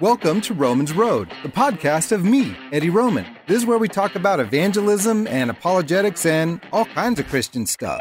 Welcome to Romans Road, the podcast of me, Eddie Roman. This is where we talk about evangelism and apologetics and all kinds of Christian stuff.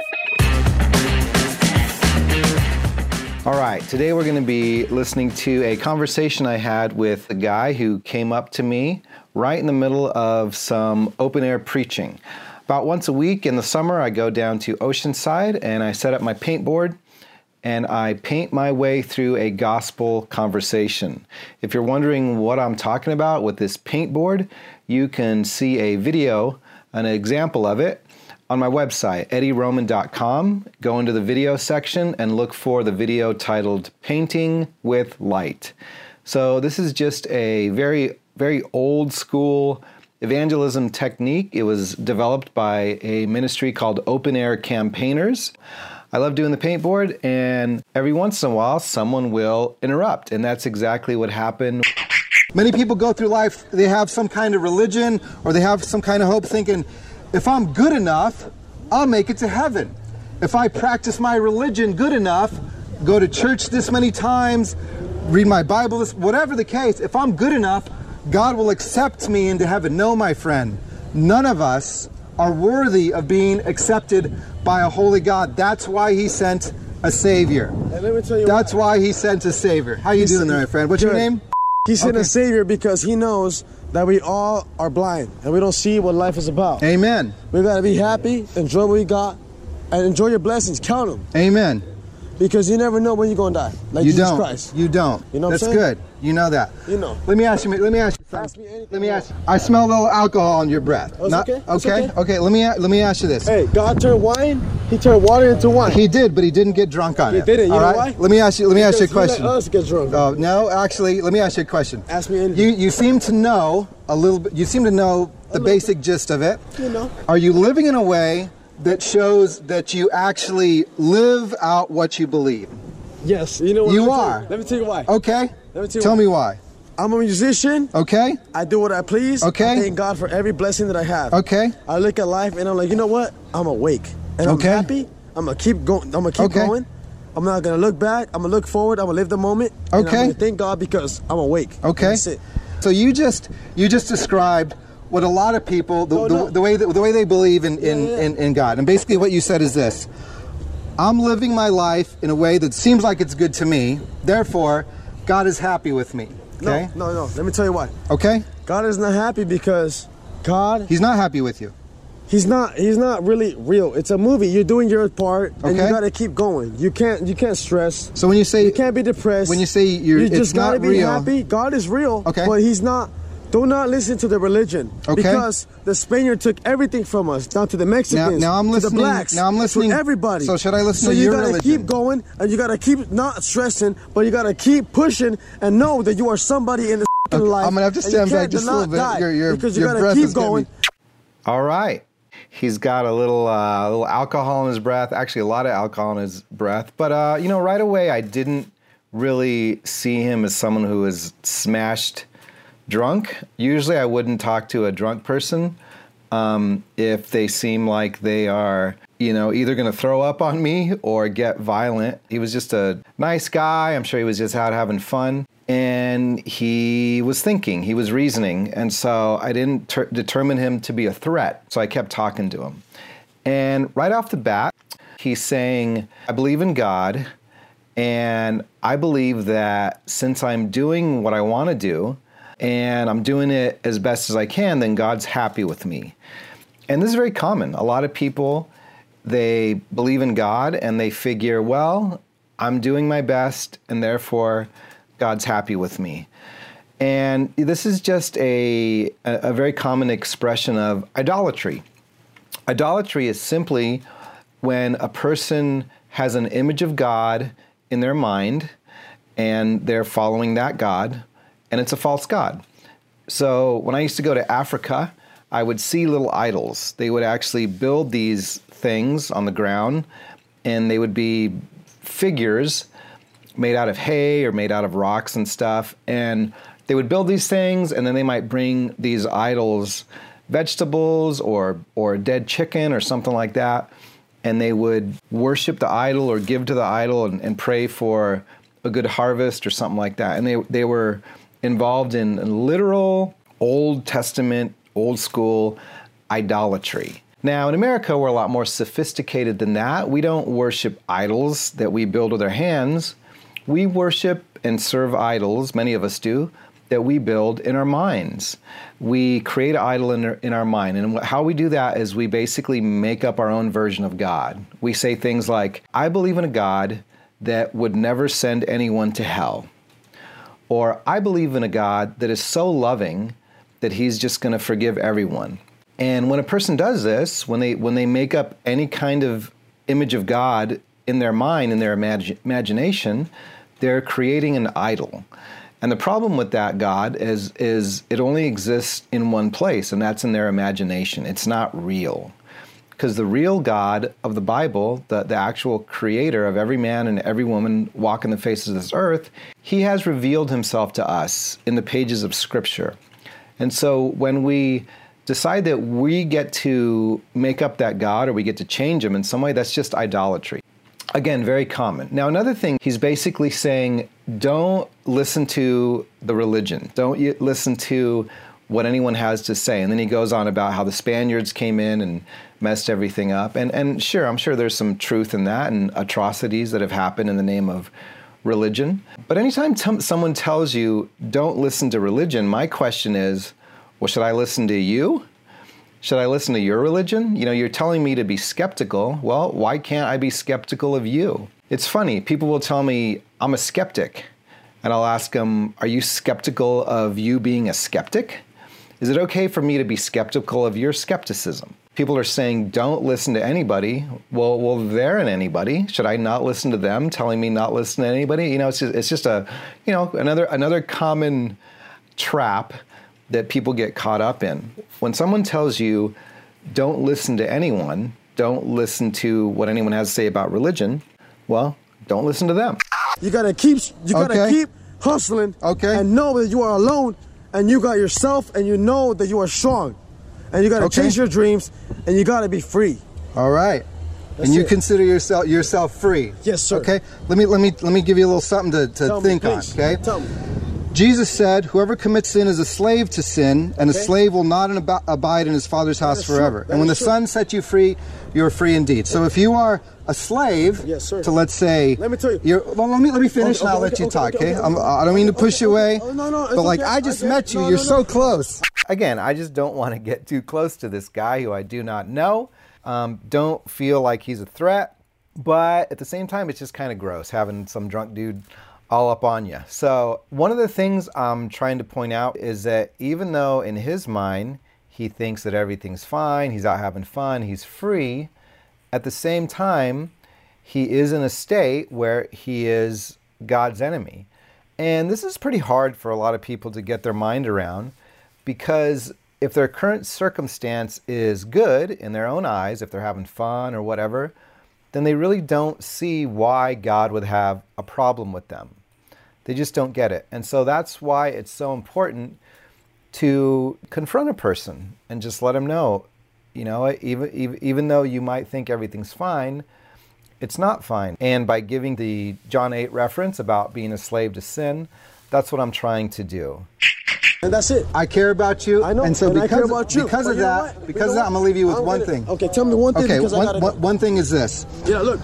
All right, today we're going to be listening to a conversation I had with a guy who came up to me right in the middle of some open-air preaching. About once a week in the summer, I go down to Oceanside and I set up my paintboard and I paint my way through a gospel conversation. If you're wondering what I'm talking about with this paintboard, you can see a video, an example of it, on my website, eddieroman.com. Go into the video section and look for the video titled Painting with Light. So this is just a very, very old school evangelism technique. It was developed by a ministry called Open Air Campaigners. I love doing the paintboard, and every once in a while, someone will interrupt, and that's exactly what happened. Many people go through life, they have some kind of religion, or they have some kind of hope thinking, if I'm good enough, I'll make it to heaven. If I practice my religion good enough, go to church this many times, read my Bible, whatever the case, if I'm good enough, God will accept me into heaven. No, my friend, none of us are worthy of being accepted by a holy God. That's why He sent a Savior. And let me tell you That's why He sent a Savior. How you doing there, my friend? What's your name? He sent a Savior because He knows that we all are blind and we don't see what life is about. Amen. We got to be happy, enjoy what we got, and enjoy your blessings. Count them. Amen. Because you never know when you're going to die. Like You Jesus don't. Christ. You don't. You know what I'm That's saying? good. You know that. You know. Let me ask you. Ask me anything Let me you ask you. I smell a little alcohol in your breath. Oh, it's okay. It's Okay. okay. Okay. Let me ask you this. Hey, God turned wine, He turned water into wine. He did, but He didn't get drunk on it. He didn't. You All know right? why? Let me ask you a Because question. He let us get drunk. Oh, no, actually, let me ask you a question. Ask me anything. You seem to know a little bit. You seem to know the basic gist of it. You know. Are you living in a way that shows that you actually live out what you believe? Yes. You know what? You Let me tell are. Let me tell you why. Okay. Let me tell you Tell why. me why. I'm a musician. Okay. I do what I please. Okay. I thank God for every blessing that I have. Okay. I look at life and I'm like, you know what? I'm awake. And I'm Okay. happy. I'm going to keep going. I'm going to keep Okay. going. I'm not going to look back. I'm going to look forward. I'm going to live the moment. And Okay. I'm going to thank God because I'm awake. Okay. That's it. So you just described what a lot of people the way they believe in God. And basically what you said is this: I'm living my life in a way that seems like it's good to me. Therefore, God is happy with me. Okay? No. Let me tell you why. Okay? God is not happy because God, He's not happy with you. He's not really real. It's a movie. You're doing your part and Okay. you got to keep going. You can't stress. So when you say You can't be depressed. when you say you it's just gotta not be real. happy. God is real. Okay. But He's not. Do not listen to the religion. Okay. Because the Spaniard took everything from us, down to the Mexicans, Now I'm to listening. the blacks, Now I'm listening. to everybody. So should I listen so to you your gotta religion? keep going, and you gotta keep not stressing, but you gotta keep pushing and know that you are somebody in the Okay, life. I'm gonna have to and you stand back can't just a little bit. die because you your gotta breath keep is getting going. me. All right. He's got a little alcohol in his breath. Actually, a lot of alcohol in his breath. But right away, I didn't really see him as someone who is smashed drunk. Usually, I wouldn't talk to a drunk person if they seem like they are, either going to throw up on me or get violent. He was just a nice guy. I'm sure he was just out having fun. And he was thinking, he was reasoning. And so I didn't determine him to be a threat. So I kept talking to him. And right off the bat, he's saying, I believe in God. And I believe that since I'm doing what I want to do, and I'm doing it as best as I can, then God's happy with me. And this is very common. A lot of people, they believe in God and they figure, well, I'm doing my best and therefore God's happy with me. And this is just a very common expression of idolatry. Idolatry is simply when a person has an image of God in their mind and they're following that God, and it's a false god. So when I used to go to Africa, I would see little idols. They would actually build these things on the ground, and they would be figures made out of hay or made out of rocks and stuff. And they would build these things, and then they might bring these idols vegetables or dead chicken or something like that, and they would worship the idol or give to the idol and pray for a good harvest or something like that. And they were involved in literal Old Testament, old school idolatry. Now, in America, we're a lot more sophisticated than that. We don't worship idols that we build with our hands. We worship and serve idols, many of us do, that we build in our minds. We create an idol in our mind. And how we do that is we basically make up our own version of God. We say things like, I believe in a God that would never send anyone to hell. Or I believe in a God that is so loving that he's just going to forgive everyone. And when a person does this, when they make up any kind of image of God in their mind, in their imagination, they're creating an idol. And the problem with that God is it only exists in one place, and that's in their imagination. It's not real. Because the real God of the Bible, the actual creator of every man and every woman walking the face of this earth, he has revealed himself to us in the pages of Scripture. And so when we decide that we get to make up that God or we get to change him in some way, that's just idolatry. Again, very common. Now, another thing, he's basically saying, don't listen to the religion. Don't listen to what anyone has to say. And then he goes on about how the Spaniards came in and messed everything up. And sure, I'm sure there's some truth in that and atrocities that have happened in the name of religion. But anytime someone tells you, don't listen to religion, my question is, well, should I listen to you? Should I listen to your religion? You know, you're telling me to be skeptical. Well, why can't I be skeptical of you? It's funny. People will tell me I'm a skeptic. And I'll ask them, are you skeptical of you being a skeptic? Is it okay for me to be skeptical of your skepticism? People are saying, don't listen to anybody. Well, they're an anybody. Should I not listen to them telling me not listen to anybody? You know, it's just a, you know, another common trap that people get caught up in. When someone tells you, don't listen to anyone, don't listen to what anyone has to say about religion, well, don't listen to them. You gotta keep hustling and know that you are alone and you got yourself and you know that you are strong. And you gotta chase your dreams and you gotta be free. All right. That's and you it. consider yourself free. Yes, sir. Okay. Let me give you a little something to think on. Okay. Tell me. Jesus said, whoever commits sin is a slave to sin, and a slave will not abide in his father's house forever. And when the Son sets you free, you are free indeed. So if you are a slave to, let's say, let me tell you. Well, let me finish and I'll let you talk, okay? I don't mean to push you away, but like I just met you, you're so close. Again, I just don't want to get too close to this guy who I do not know. Don't feel like he's a threat, but at the same time, it's just kind of gross having some drunk dude all up on you. So one of the things I'm trying to point out is that even though in his mind, he thinks that everything's fine, he's out having fun, he's free, at the same time, he is in a state where he is God's enemy. And this is pretty hard for a lot of people to get their mind around, because if their current circumstance is good in their own eyes, if they're having fun or whatever, then they really don't see why God would have a problem with them. They just don't get it. And so that's why it's so important to confront a person and just let them know, you know, even though you might think everything's fine, it's not fine. And by giving the John 8 reference about being a slave to sin, that's what I'm trying to do. And that's it. I care about you. I know. And so I care about you. because of that, I'm going to leave you with one thing. Okay, tell me one thing. Okay, because one thing is this. Yeah, look.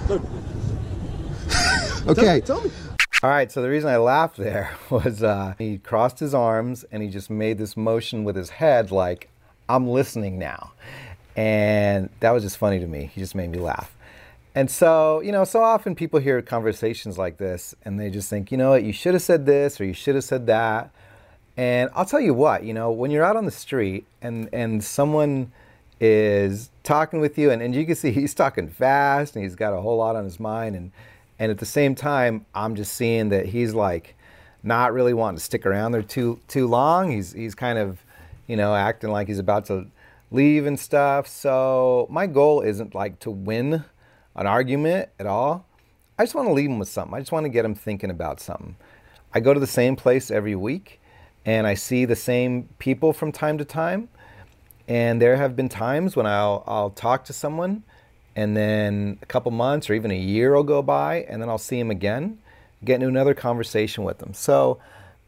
Okay. Tell me. All right, so the reason I laughed there was he crossed his arms and he just made this motion with his head like, I'm listening now. And that was just funny to me. He just made me laugh. And so, you know, so often people hear conversations like this and they just think, you know what, you should have said this or you should have said that. And I'll tell you what, you know, when you're out on the street and someone is talking with you and you can see he's talking fast and he's got a whole lot on his mind and at the same time, I'm just seeing that he's like not really wanting to stick around there too long. He's kind of, you know, acting like he's about to leave and stuff. So my goal isn't like to win an argument at all. I just want to leave him with something. I just want to get him thinking about something. I go to the same place every week and I see the same people from time to time. And there have been times when I'll talk to someone and then a couple months or even a year will go by and then I'll see him again, get into another conversation with them. So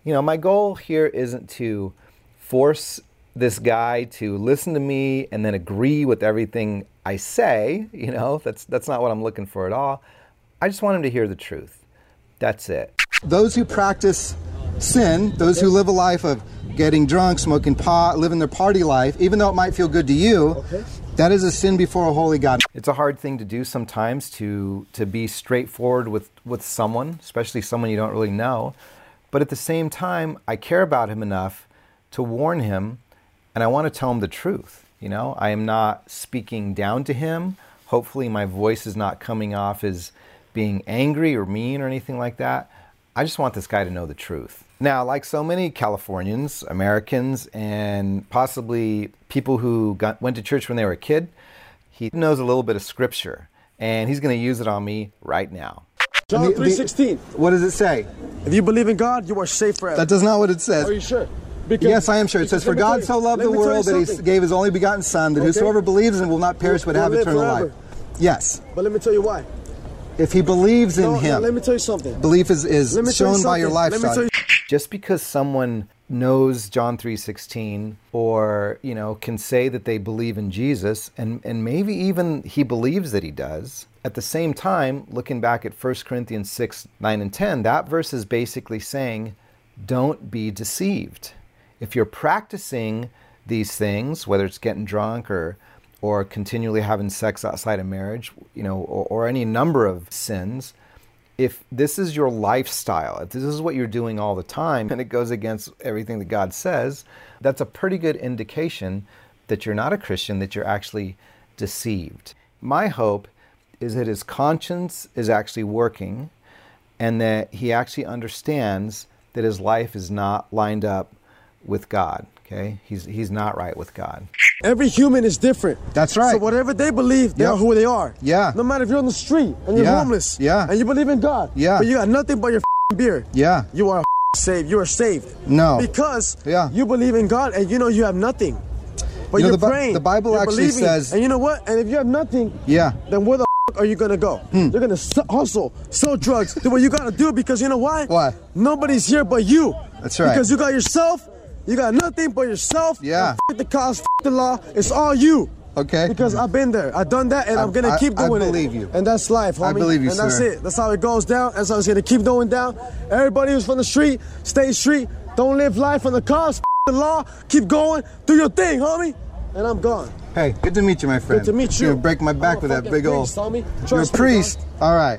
You know, my goal here isn't to force this guy to listen to me and then agree with everything I say. You know, that's not what I'm looking for at all. I just want him to hear the truth. That's it. Those who practice sin, those who live a life of getting drunk, smoking pot, living their party life, even though it might feel good to you, that is a sin before a holy God. It's a hard thing to do sometimes to be straightforward with someone, especially someone you don't really know. But at the same time, I care about him enough to warn him, and I want to tell him the truth. You know, I am not speaking down to him. Hopefully my voice is not coming off as being angry or mean or anything like that. I just want this guy to know the truth. Now, like so many Californians, Americans, and possibly people who went to church when they were a kid, he knows a little bit of scripture, and he's going to use it on me right now. John 3:16. What does it say? If you believe in God, you are safe forever. That does not what it says. Are you sure? Because, yes, I am sure. It says, for God so loved the world that he gave his only begotten Son, that whosoever believes in him will not perish but have eternal life. Yes. But let me tell you why. If he believes in him, let me tell you something. Belief is shown by your lifestyle. Just because someone knows John 3:16 or, you know, can say that they believe in Jesus, and maybe even he believes that he does, at the same time, looking back at 1 Corinthians 6, 9, and 10, that verse is basically saying, don't be deceived. If you're practicing these things, whether it's getting drunk or continually having sex outside of marriage, you know, or any number of sins, if this is your lifestyle, if this is what you're doing all the time, and it goes against everything that God says, that's a pretty good indication that you're not a Christian, that you're actually deceived. My hope is that his conscience is actually working and that he actually understands that his life is not lined up with God. Okay? He's not right with God. Every human is different. That's right. So whatever they believe, they are who they are. Yeah. No matter if you're on the street and you're homeless. Yeah. And you believe in God. Yeah. But you got nothing but your beer. Yeah. You are saved. You are saved. No. Because you believe in God and you know you have nothing. But you know, you're praying. The Bible actually says. And you know what? And if you have nothing, then where the are you gonna go? You're gonna hustle, sell drugs, do what you gotta do, because you know why? Why? Nobody's here but you. That's right. Because you got yourself, you got nothing but yourself. Yeah. And the cops, the law, it's all you. Okay. Because I've been there, I've done that, and I'm gonna keep doing it. I believe you. And that's life, homie. I believe you, and sir. That's it. That's how it goes down. That's how it's gonna keep going down. Everybody who's from the street, stay street. Don't live life on the cops, the law. Keep going. Do your thing, homie. And I'm gone. Hey, good to meet you, my friend. Good to meet you. You're gonna break my back with that big old. You're a priest. Me, all right.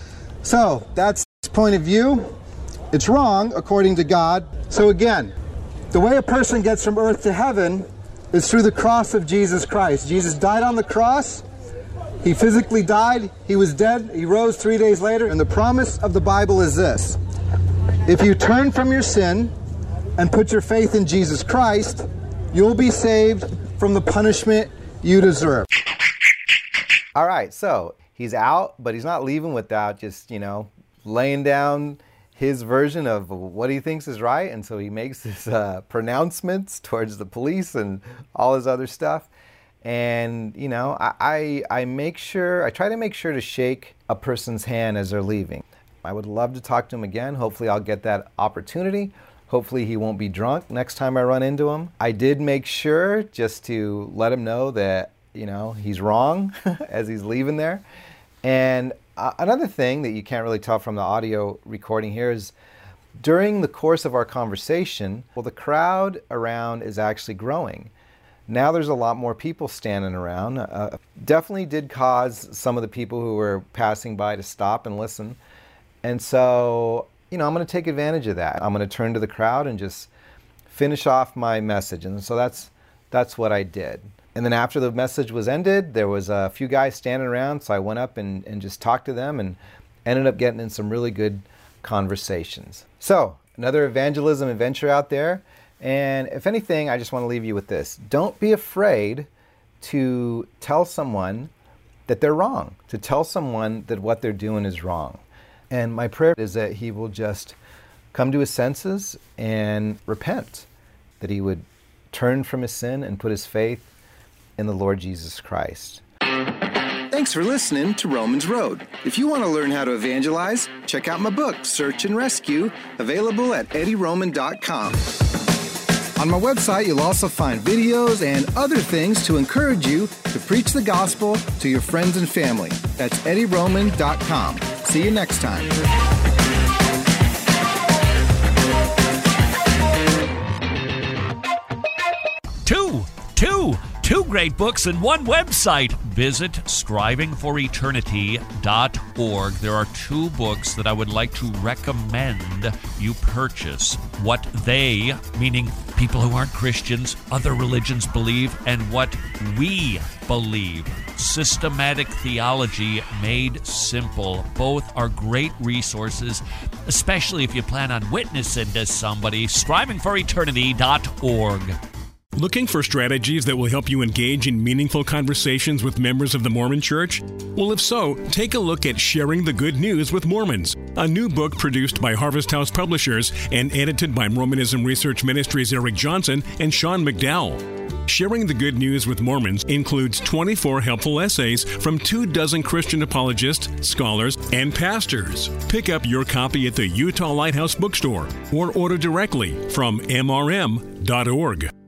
So that's his point of view. It's wrong according to God. So again, the way a person gets from earth to heaven is through the cross of Jesus Christ. Jesus died on the cross. He physically died. He was dead. He rose 3 days later. And the promise of the Bible is this: if you turn from your sin and put your faith in Jesus Christ, you'll be saved from the punishment you deserve. All right, so he's out, but he's not leaving without just, you know, laying down his version of what he thinks is right. And so he makes his pronouncements towards the police and all his other stuff. And, you know, I try to make sure to shake a person's hand as they're leaving. I would love to talk to him again. Hopefully I'll get that opportunity. Hopefully he won't be drunk next time I run into him. I did make sure just to let him know that, you know, he's wrong as he's leaving there. And another thing that you can't really tell from the audio recording here is during the course of our conversation, well, the crowd around is actually growing. Now there's a lot more people standing around. Definitely did cause some of the people who were passing by to stop and listen. And so, you know, I'm going to take advantage of that. I'm going to turn to the crowd and just finish off my message. And so that's what I did. And then after the message was ended, there was a few guys standing around. So I went up and just talked to them and ended up getting in some really good conversations. So another evangelism adventure out there. And if anything, I just want to leave you with this. Don't be afraid to tell someone that they're wrong, to tell someone that what they're doing is wrong. And my prayer is that he will just come to his senses and repent, that he would turn from his sin and put his faith in the Lord Jesus Christ. Thank Thanks for listening to Romans Road. If you want to learn how to evangelize, check out my book, Search and Rescue, available at eddieroman.com. On my website, you'll also find videos and other things to encourage you to preach the gospel to your friends and family. That's eddieroman.com. See you next time. Two great books and one website. Visit strivingforeternity.org. There are 2 books that I would like to recommend you purchase. What they, meaning people who aren't Christians, other religions believe, and what we believe. Systematic Theology Made Simple. Both are great resources, especially if you plan on witnessing to somebody. strivingforeternity.org. Looking for strategies that will help you engage in meaningful conversations with members of the Mormon Church? Well, if so, take a look at Sharing the Good News with Mormons, a new book produced by Harvest House Publishers and edited by Mormonism Research Ministries' Eric Johnson and Sean McDowell. Sharing the Good News with Mormons includes 24 helpful essays from 24 Christian apologists, scholars, and pastors. Pick up your copy at the Utah Lighthouse Bookstore or order directly from mrm.org.